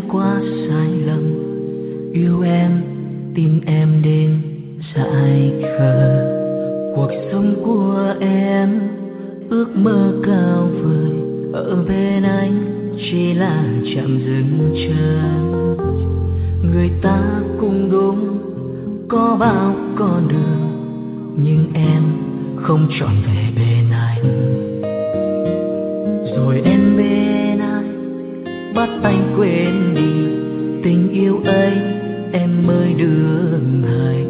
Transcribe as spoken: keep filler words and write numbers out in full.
quá sai lầm. Yêu em, tim em đến dại khờ. Cuộc sống của em ước mơ cao vời, ở bên anh chỉ là chạm dừng chân. Người ta cũng đúng có bao con đường, nhưng em không chọn về bên anh. Rồi em bên ai bắt anh quên đi tình yêu ấy, em mới đường hành.